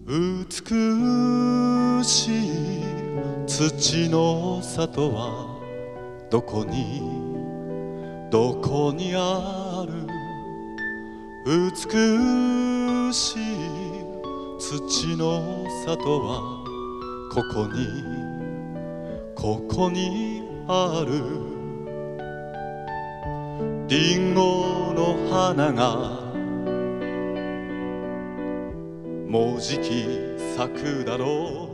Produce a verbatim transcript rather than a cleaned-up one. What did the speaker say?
美しい土の里はどこにどこにある。美しい土の里はここにここにある。リンゴの花がもうじき咲くだろう。